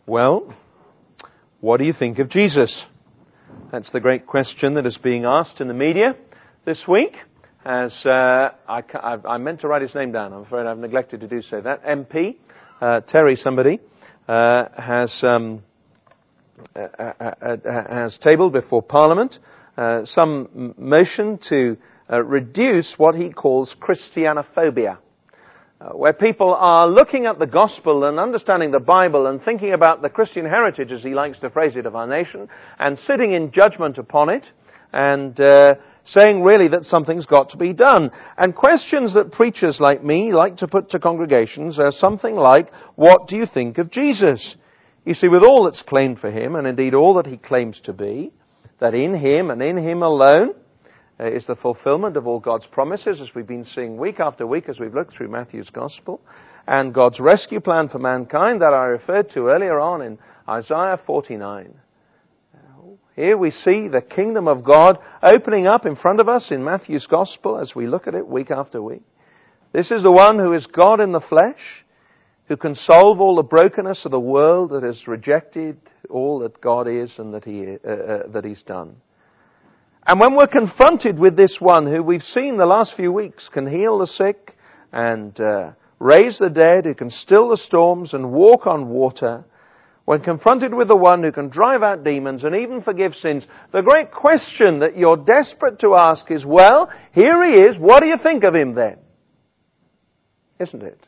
Well, what do you think of Jesus? That's the great question that is being asked in the media this week. As I meant to write his name down. I'm afraid I've neglected to do so. That MP, Terry somebody, has tabled before Parliament some motion to reduce what he calls Christianophobia, where people are looking at the gospel and understanding the Bible and thinking about the Christian heritage, as he likes to phrase it, of our nation, and sitting in judgment upon it, and saying really that something's got to be done. And questions that preachers like me like to put to congregations are something like, what do you think of Jesus? You see, with all that's claimed for him, and indeed all that he claims to be, that in him and in him alone is the fulfillment of all God's promises, as we've been seeing week after week as we've looked through Matthew's Gospel, and God's rescue plan for mankind that I referred to earlier on in Isaiah 49. Here we see the kingdom of God opening up in front of us in Matthew's Gospel as we look at it week after week. This is the one who is God in the flesh, who can solve all the brokenness of the world that has rejected all that God is and that He's done. And when we're confronted with this one who we've seen the last few weeks can heal the sick and raise the dead, who can still the storms and walk on water, when confronted with the one who can drive out demons and even forgive sins, the great question that you're desperate to ask is, well, here he is, what do you think of him then? Isn't it?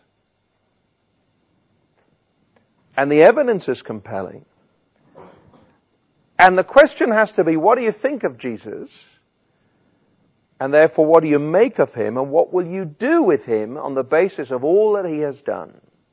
And the evidence is compelling. And the question has to be, what do you think of Jesus? And therefore, what do you make of him? And what will you do with him on the basis of all that he has done?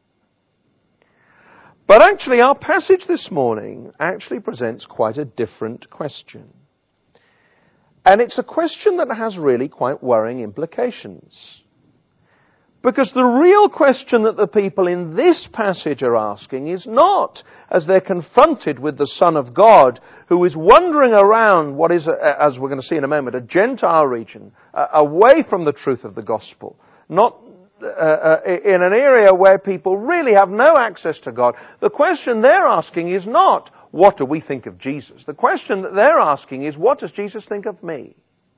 But actually, our passage this morning actually presents quite a different question. And it's a question that has really quite worrying implications. Because the real question that the people in this passage are asking is not, as they're confronted with the Son of God, who is wandering around what is, as we're going to see in a moment, a Gentile region, away from the truth of the gospel, not in an area where people really have no access to God. The question they're asking is not, what do we think of Jesus? The question that they're asking is, what does Jesus think of me?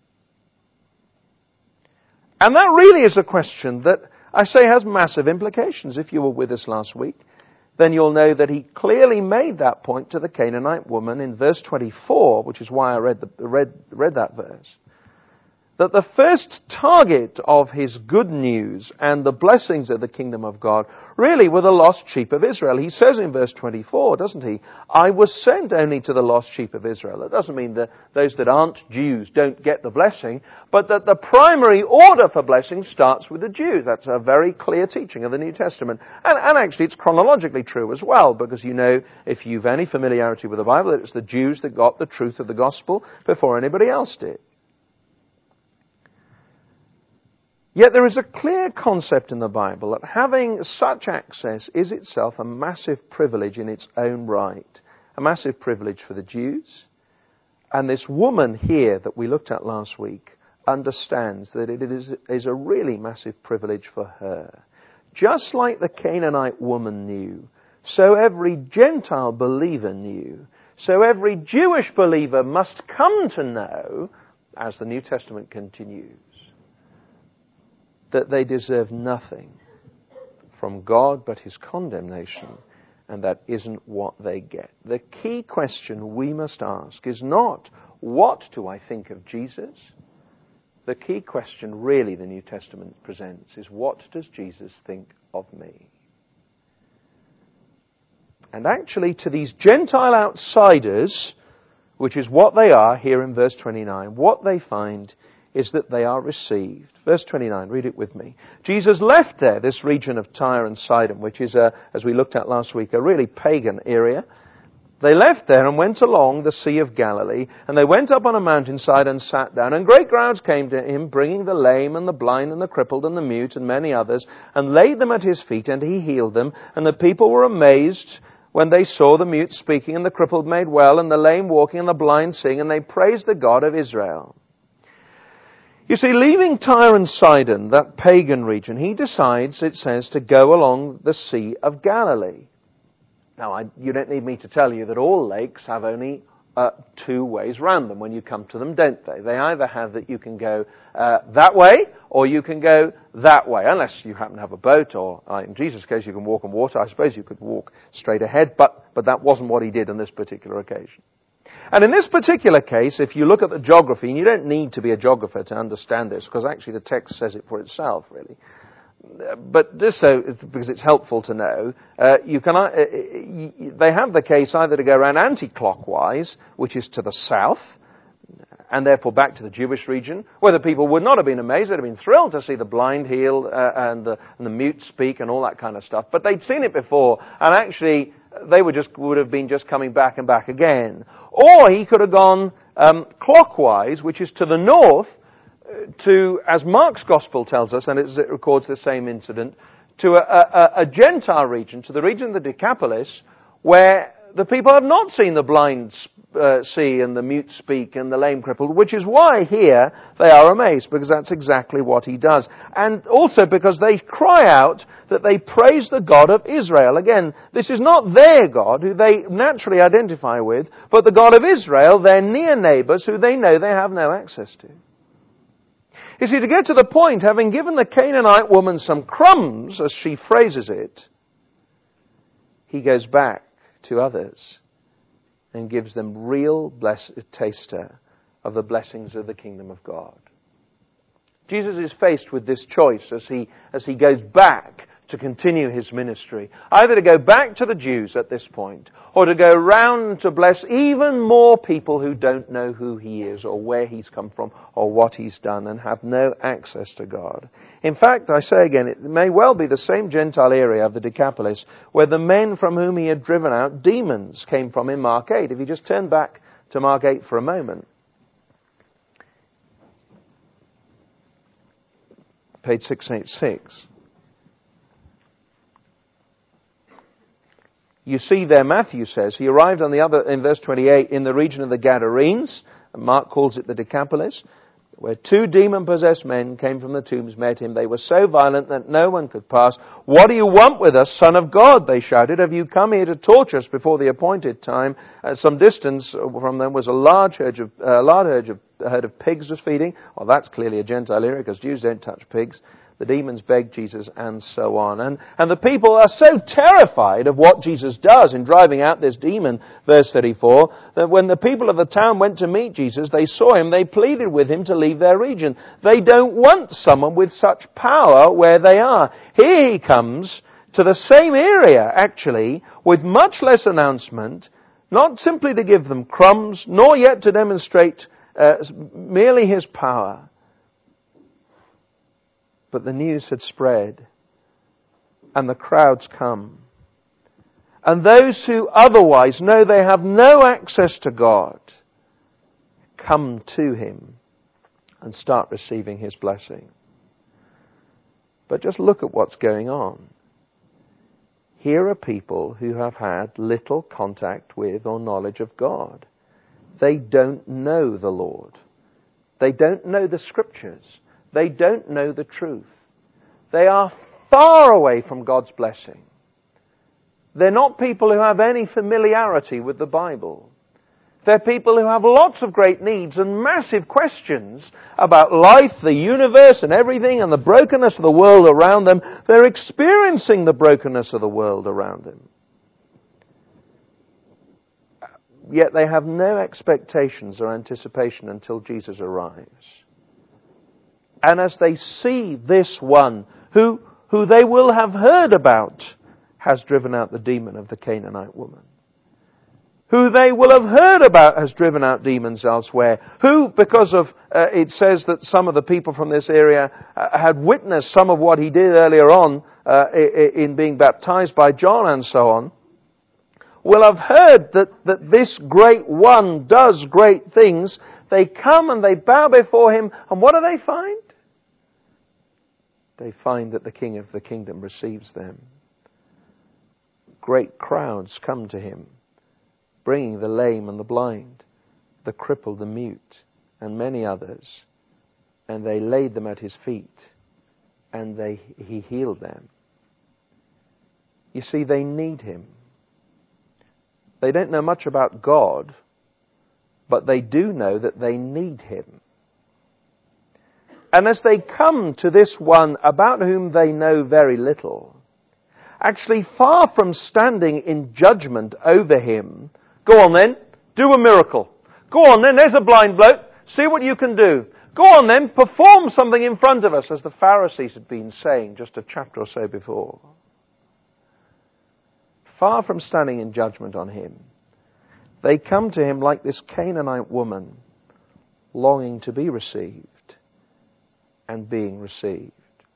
And that really is a question that, I say, has massive implications. If you were with us last week, then you'll know that he clearly made that point to the Canaanite woman in verse 24, which is why I read that verse. That the first target of his good news and the blessings of the kingdom of God really were the lost sheep of Israel. He says in verse 24, doesn't he? I was sent only to the lost sheep of Israel. That doesn't mean that those that aren't Jews don't get the blessing, but that the primary order for blessing starts with the Jews. That's a very clear teaching of the New Testament. And actually it's chronologically true as well, because you know, if you've any familiarity with the Bible, that it's the Jews that got the truth of the gospel before anybody else did. Yet there is a clear concept in the Bible that having such access is itself a massive privilege in its own right. A massive privilege for the Jews. And this woman here that we looked at last week understands that it is a really massive privilege for her. Just like the Canaanite woman knew, so every Gentile believer knew, so every Jewish believer must come to know, as the New Testament continues, that they deserve nothing from God but his condemnation, and that isn't what they get. The key question we must ask is not, what do I think of Jesus? The key question really the New Testament presents is, what does Jesus think of me? And actually to these Gentile outsiders, which is what they are here in verse 29, what they find is that they are received. Verse 29, read it with me. Jesus left there, this region of Tyre and Sidon, which is, as we looked at last week, a really pagan area. They left there and went along the Sea of Galilee, and they went up on a mountainside and sat down, and great crowds came to him, bringing the lame and the blind and the crippled and the mute and many others, and laid them at his feet, and he healed them. And the people were amazed when they saw the mute speaking, and the crippled made well, and the lame walking, and the blind seeing, and they praised the God of Israel. You see, leaving Tyre and Sidon, that pagan region, he decides, it says, to go along the Sea of Galilee. Now, you don't need me to tell you that all lakes have only two ways round them when you come to them, don't they? They either have that you can go that way, or you can go that way, unless you happen to have a boat, or in Jesus' case, you can walk on water. I suppose you could walk straight ahead, but that wasn't what he did on this particular occasion. And in this particular case, if you look at the geography, and you don't need to be a geographer to understand this, because actually the text says it for itself, really. But just so, because it's helpful to know, they have the case either to go around anti-clockwise, which is to the south, and therefore back to the Jewish region, where the people would not have been amazed. They'd have been thrilled to see the blind healed and the mute speak and all that kind of stuff. But they'd seen it before, and actually they would have been just coming back and back again. Or he could have gone clockwise, which is to the north, to, as Mark's Gospel tells us, and it records the same incident, to a Gentile region, to the region of the Decapolis, where the people have not seen the blind see and the mute speak and the lame crippled, which is why here they are amazed, because that's exactly what he does. And also because they cry out that they praise the God of Israel. Again, this is not their God, who they naturally identify with, but the God of Israel, their near neighbours, who they know they have no access to. You see, to get to the point, having given the Canaanite woman some crumbs, as she phrases it, he goes back to others and gives them real taster of the blessings of the kingdom of God. Jesus is faced with this choice as he goes back to continue his ministry. Either to go back to the Jews at this point, or to go round to bless even more people who don't know who he is, or where he's come from, or what he's done, and have no access to God. In fact, I say again, it may well be the same Gentile area of the Decapolis where the men from whom he had driven out demons came from in Mark 8. If you just turn back to Mark 8 for a moment. Page 686. You see there, Matthew says, he arrived in verse 28, in the region of the Gadarenes, and Mark calls it the Decapolis, where two demon-possessed men came from the tombs, met him. They were so violent that no one could pass. "What do you want with us, Son of God?" they shouted. "Have you come here to torture us before the appointed time?" At some distance from them was a large herd of pigs was feeding. Well, that's clearly a Gentile area, because Jews don't touch pigs. The demons begged Jesus, and so on. And the people are so terrified of what Jesus does in driving out this demon, verse 34, that when the people of the town went to meet Jesus, they saw him, they pleaded with him to leave their region. They don't want someone with such power where they are. Here he comes to the same area, actually, with much less announcement, not simply to give them crumbs, nor yet to demonstrate merely his power. But the news had spread, and the crowds come. And those who otherwise know they have no access to God come to him and start receiving his blessing. But just look at what's going on. Here are people who have had little contact with or knowledge of God. They don't know the Lord. They don't know the Scriptures. They don't know the truth. They are far away from God's blessing. They're not people who have any familiarity with the Bible. They're people who have lots of great needs and massive questions about life, the universe and everything, and the brokenness of the world around them. They're experiencing the brokenness of the world around them. Yet they have no expectations or anticipation until Jesus arrives. And as they see this one, who they will have heard about, has driven out the demon of the Canaanite woman. Who they will have heard about has driven out demons elsewhere. Who, because of, it says that some of the people from this area had witnessed some of what he did earlier on in being baptized by John and so on, will have heard that this great one does great things. They come and they bow before him, and what do they find? They find that the King of the kingdom receives them. Great crowds come to him, bringing the lame and the blind, the crippled, the mute, and many others. And they laid them at his feet, and he healed them. You see, they need him. They don't know much about God, but they do know that they need Him. And as they come to this one about whom they know very little, actually far from standing in judgment over him, go on then, do a miracle. Go on then, there's a blind bloke, see what you can do. Go on then, perform something in front of us, as the Pharisees had been saying just a chapter or so before. Far from standing in judgment on him, they come to him like this Canaanite woman, longing to be received and being received.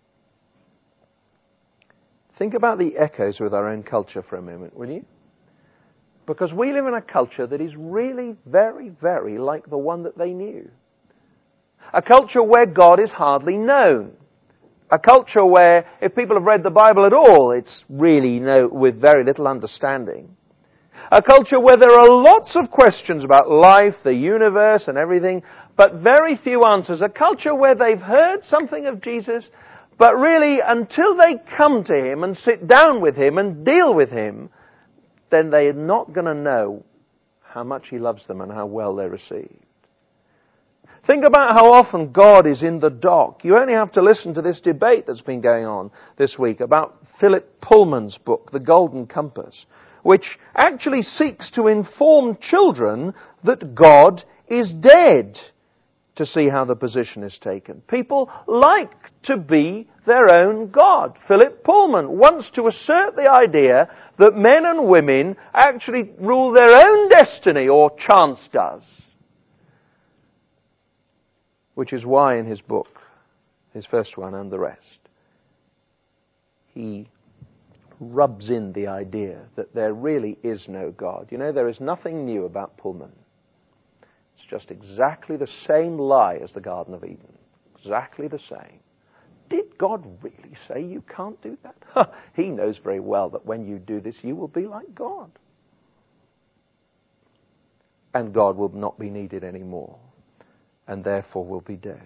Think about the echoes with our own culture for a moment, will you? Because we live in a culture that is really very, very like the one that they knew. A culture where God is hardly known. A culture where, if people have read the Bible at all, it's really with very little understanding. A culture where there are lots of questions about life, the universe and everything, but very few answers. A culture where they've heard something of Jesus, but really until they come to Him and sit down with Him and deal with Him, then they're not going to know how much He loves them and how well they're received. Think about how often God is in the dock. You only have to listen to this debate that's been going on this week about Philip Pullman's book, The Golden Compass, which actually seeks to inform children that God is dead, to see how the position is taken. People like to be their own God. Philip Pullman wants to assert the idea that men and women actually rule their own destiny, or chance does. Which is why in his book, his first one and the rest, he rubs in the idea that there really is no God. You know, there is nothing new about Pullman. It's just exactly the same lie as the Garden of Eden. Exactly the same. Did God really say you can't do that? He knows very well that when you do this, you will be like God. And God will not be needed anymore, and therefore will be dead.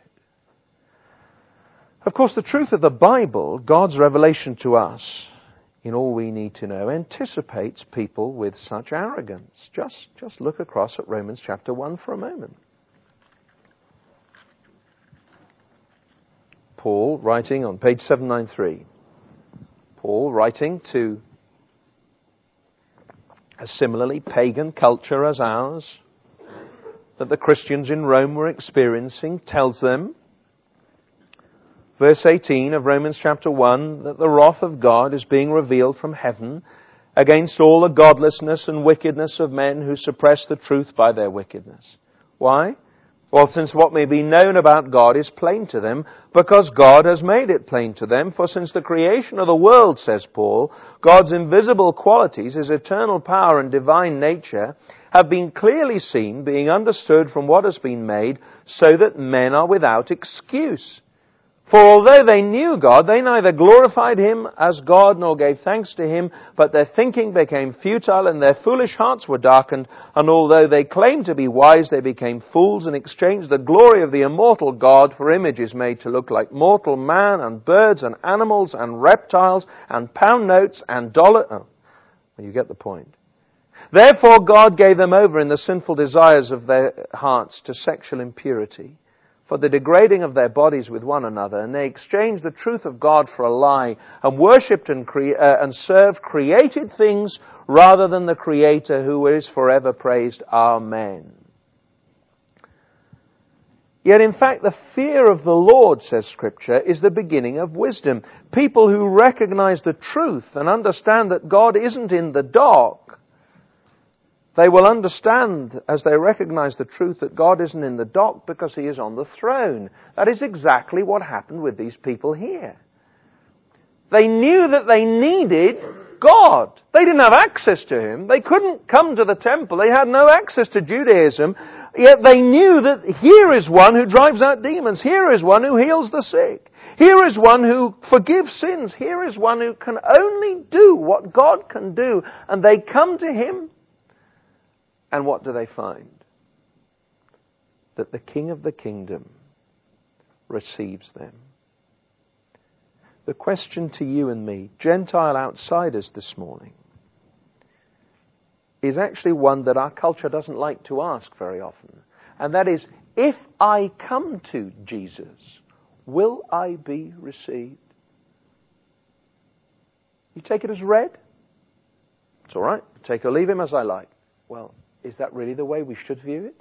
Of course, the truth of the Bible, God's revelation to us, in all we need to know, anticipates people with such arrogance. Just look across at Romans chapter 1 for a moment. Paul, writing on page 793, Paul, writing to a similarly pagan culture as ours, that the Christians in Rome were experiencing, tells them, verse 18 of Romans chapter 1, that the wrath of God is being revealed from heaven against all the godlessness and wickedness of men who suppress the truth by their wickedness. Why? Well, since what may be known about God is plain to them, because God has made it plain to them. For since the creation of the world, says Paul, God's invisible qualities, His eternal power and divine nature, have been clearly seen, being understood from what has been made, so that men are without excuse. For although they knew God, they neither glorified Him as God nor gave thanks to Him, but their thinking became futile and their foolish hearts were darkened. And although they claimed to be wise, they became fools and exchanged the glory of the immortal God for images made to look like mortal man and birds and animals and reptiles and pound notes and dollar. Oh, well, you get the point. Therefore God gave them over in the sinful desires of their hearts to sexual impurity, for the degrading of their bodies with one another, and they exchanged the truth of God for a lie, and worshipped and served created things rather than the Creator, who is forever praised. Amen. Yet in fact the fear of the Lord, says Scripture, is the beginning of wisdom. People who recognize the truth and understand that God isn't in the dark, they will understand, as they recognize the truth, that God isn't in the dock because He is on the throne. That is exactly what happened with these people here. They knew that they needed God. They didn't have access to Him. They couldn't come to the temple. They had no access to Judaism. Yet they knew that here is one who drives out demons. Here is one who heals the sick. Here is one who forgives sins. Here is one who can only do what God can do. And they come to Him. And what do they find? That the King of the kingdom receives them. The question to you and me, Gentile outsiders this morning, is actually one that our culture doesn't like to ask very often. And that is, if I come to Jesus, will I be received? You take it as read. It's all right. Take or leave him as I like. Well, is that really the way we should view it?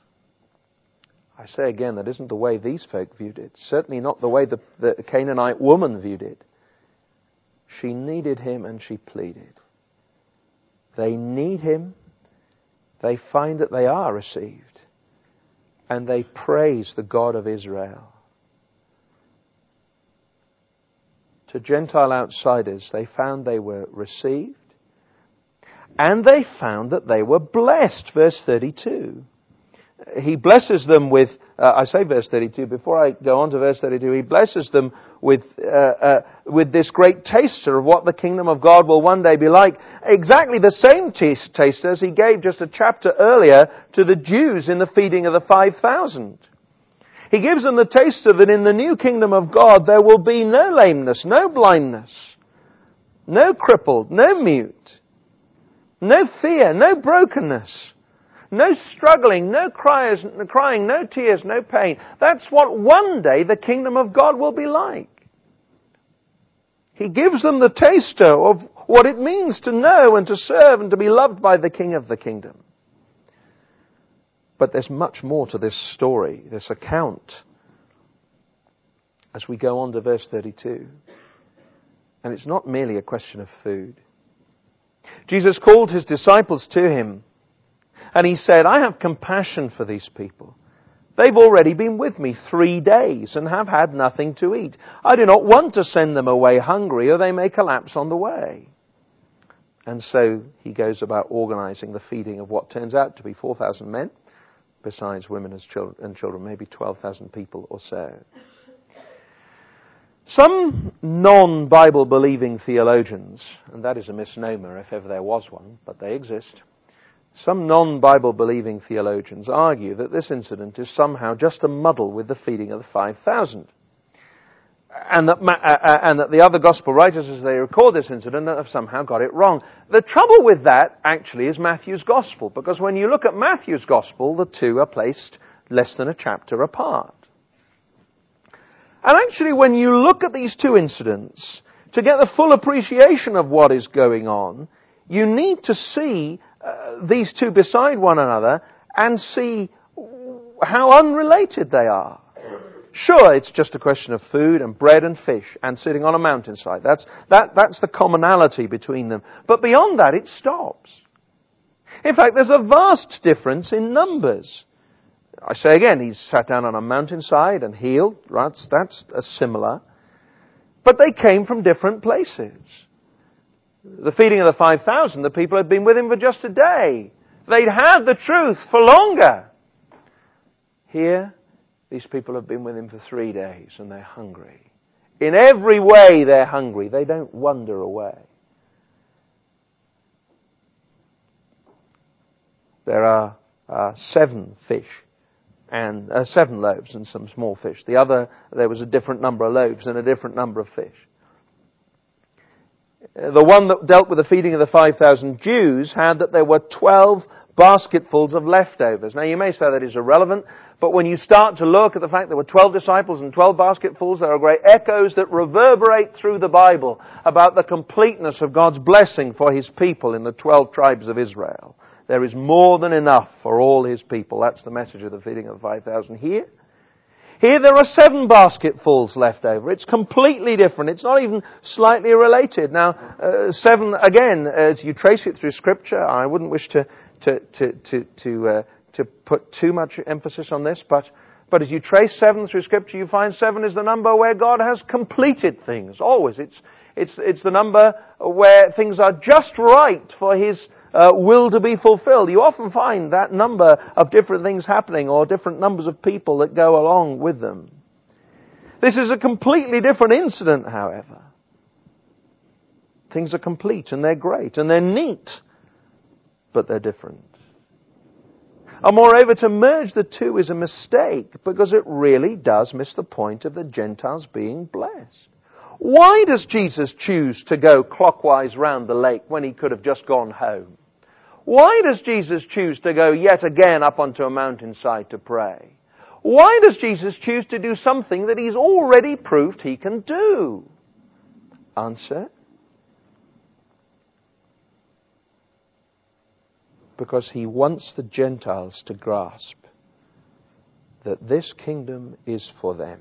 I say again, that isn't the way these folk viewed it. Certainly not the way the Canaanite woman viewed it. She needed him and she pleaded. They need him. They find that they are received. And they praise the God of Israel. To Gentile outsiders, they found they were received. And they found that they were blessed. Verse 32. He blesses them with, I say verse 32, before I go on to verse 32, he blesses them with this great taster of what the kingdom of God will one day be like. Exactly the same taster as he gave just a chapter earlier to the Jews in the feeding of the 5,000. He gives them the taster that in the new kingdom of God there will be no lameness, no blindness, no crippled, no mute, no fear, no brokenness. No struggling, no crying, no tears, no pain. That's what one day the kingdom of God will be like. He gives them the taster of what it means to know and to serve and to be loved by the King of the kingdom. But there's much more to this story, this account, as we go on to verse 32. And it's not merely a question of food. Jesus called his disciples to him. And he said, I have compassion for these people. They've already been with me 3 days and have had nothing to eat. I do not want to send them away hungry or they may collapse on the way. And so he goes about organizing the feeding of what turns out to be 4,000 men, besides women and children, maybe 12,000 people or so. Some non-Bible believing theologians, and that is a misnomer if ever there was one, but they exist. Some non-Bible believing theologians argue that this incident is somehow just a muddle with the feeding of the 5,000. And that the other gospel writers, as they record this incident, have somehow got it wrong. The trouble with that, actually, is Matthew's gospel. Because when you look at Matthew's gospel, the two are placed less than a chapter apart. And actually, when you look at these two incidents, to get the full appreciation of what is going on, you need to see these two beside one another and see how unrelated they are. Sure, it's just a question of food and bread and fish and sitting on a mountainside. That's the commonality between them. But beyond that, it stops. In fact, there's a vast difference in numbers. I say again, he's sat down on a mountainside and healed. Right? That's similar. But they came from different places. The feeding of the 5,000, the people had been with him for just a day. They'd had the truth for longer. Here, these people have been with him for 3 days and they're hungry. In every way they're hungry. They don't wander away. There are 7 fish and 7 loaves and some small fish. There was a different number of loaves and a different number of fish. The one that dealt with the feeding of the 5,000 Jews had that there were 12 basketfuls of leftovers. Now you may say that is irrelevant, but when you start to look at the fact there were 12 disciples and 12 basketfuls, there are great echoes that reverberate through the Bible about the completeness of God's blessing for His people in the 12 tribes of Israel. There is more than enough for all His people. That's the message of the feeding of the 5,000 here. Here there are 7 basketfuls left over. It's completely different. It's not even slightly related. Now, 7, again, as you trace it through Scripture, I wouldn't wish to put too much emphasis on this, but as you trace 7 through Scripture, you find 7 is the number where God has completed things. Always. It's the number where things are just right for His will to be fulfilled. You often find that number of different things happening or different numbers of people that go along with them. This is a completely different incident, however. Things are complete and they're great and they're neat, but they're different. And moreover, to merge the two is a mistake because it really does miss the point of the Gentiles being blessed. Why does Jesus choose to go clockwise round the lake when He could have just gone home? Why does Jesus choose to go yet again up onto a mountainside to pray? Why does Jesus choose to do something that He's already proved He can do? Answer: because He wants the Gentiles to grasp that this kingdom is for them.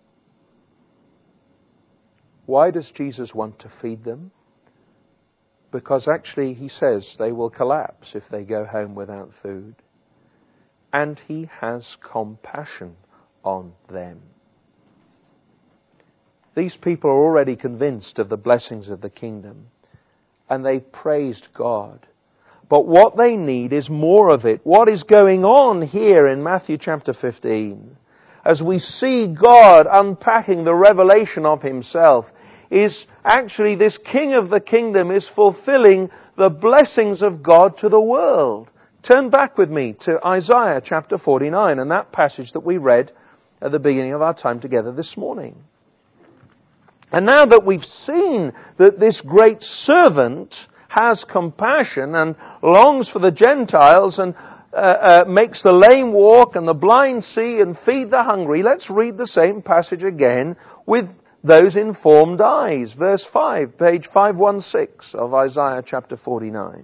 Why does Jesus want to feed them? Because actually, He says they will collapse if they go home without food. And He has compassion on them. These people are already convinced of the blessings of the kingdom, and they've praised God. But what they need is more of it. What is going on here in Matthew chapter 15, as we see God unpacking the revelation of Himself, is actually this King of the kingdom is fulfilling the blessings of God to the world. Turn back with me to Isaiah chapter 49 and that passage that we read at the beginning of our time together this morning. And now that we've seen that this great servant has compassion and longs for the Gentiles and makes the lame walk and the blind see and feed the hungry, let's read the same passage again with those informed eyes. Verse 5, page 516 of Isaiah chapter 49.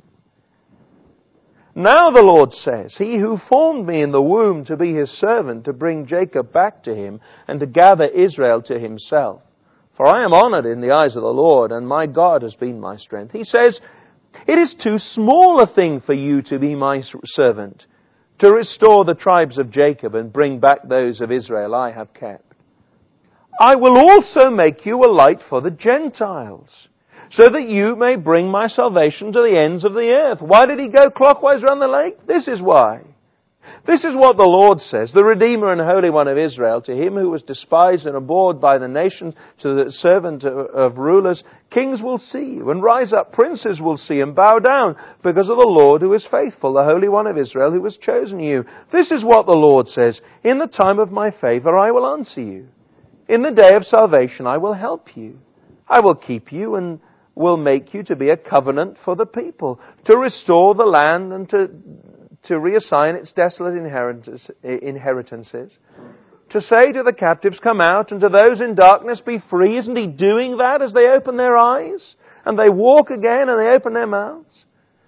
Now the Lord says, He who formed me in the womb to be His servant, to bring Jacob back to Him, and to gather Israel to Himself. For I am honored in the eyes of the Lord, and my God has been my strength. He says, it is too small a thing for you to be my servant, to restore the tribes of Jacob and bring back those of Israel I have kept. I will also make you a light for the Gentiles, so that you may bring my salvation to the ends of the earth. Why did He go clockwise around the lake? This is why. This is what the Lord says, the Redeemer and Holy One of Israel, to Him who was despised and abhorred by the nations, to the servant of rulers. Kings will see you and rise up. Princes will see and bow down because of the Lord who is faithful, the Holy One of Israel who has chosen you. This is what the Lord says, in the time of my favor I will answer you. In the day of salvation I will help you. I will keep you and will make you to be a covenant for the people, to restore the land and to reassign its desolate inheritances, to say to the captives, come out, and to those in darkness, be free. Isn't He doing that as they open their eyes and they walk again and they open their mouths?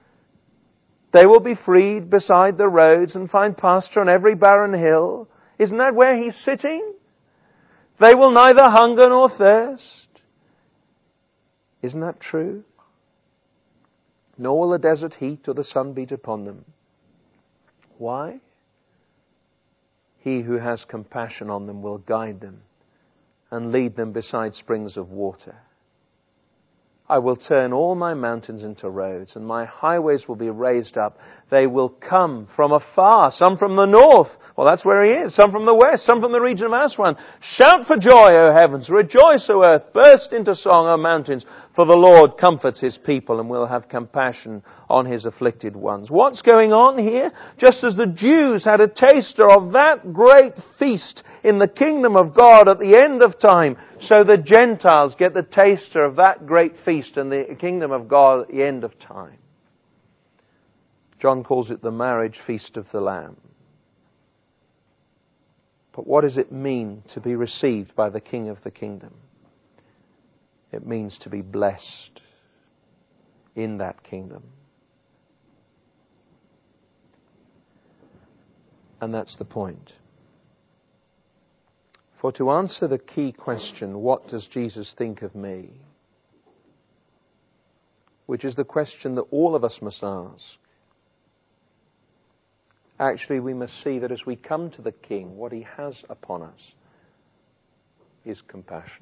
They will be freed beside the roads and find pasture on every barren hill. Isn't that where He's sitting? They will neither hunger nor thirst. Isn't that true? Nor will the desert heat or the sun beat upon them. Why? He who has compassion on them will guide them and lead them beside springs of water. I will turn all my mountains into roads, and my highways will be raised up. They will come from afar, some from the north. Well, that's where He is. Some from the west, some from the region of Aswan. Shout for joy, O heavens. Rejoice, O earth. Burst into song, O mountains. For the Lord comforts His people and will have compassion on His afflicted ones. What's going on here? Just as the Jews had a taster of that great feast in the kingdom of God at the end of time, so the Gentiles get the taster of that great feast in the kingdom of God at the end of time. John calls it the marriage feast of the Lamb. But what does it mean to be received by the King of the kingdom? It means to be blessed in that kingdom. And that's the point. For to answer the key question, what does Jesus think of me? Which is the question that all of us must ask. Actually, we must see that as we come to the King, what He has upon us is compassion.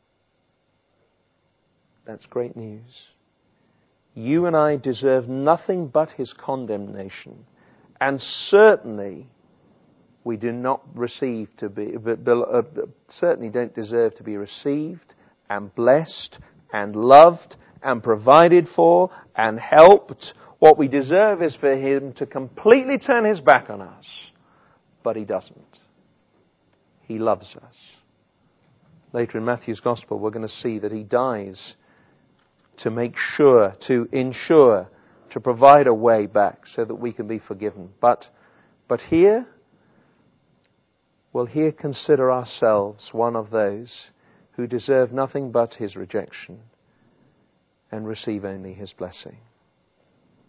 That's great news. You and I deserve nothing but His condemnation. And certainly, we do not certainly don't deserve to be received and blessed and loved and provided for and helped. What we deserve is for Him to completely turn His back on us. But He doesn't. He loves us. Later in Matthew's Gospel, we're going to see that He dies to ensure to provide a way back so that we can be forgiven. But here, consider ourselves one of those who deserve nothing but His rejection and receive only His blessing.